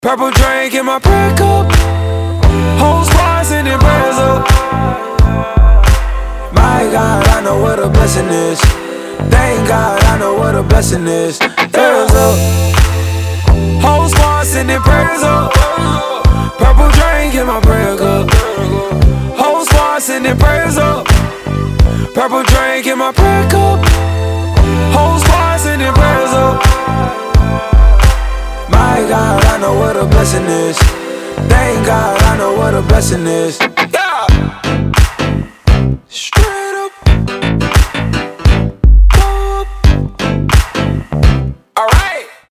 Purple drink in my prayer cup. Whole squad sending prayers up. My God, I know what a blessing is. Thank God, I know what a blessing is. Prayers up. Whole squad sending prayers up. Purple drink in my prayer cup. Whole squad sending prayers up. Purple drink in my prayer cup. Whole squad sending prayers up. My God, I know what a blessing is. Thank God, I know what a blessing is. Yeah.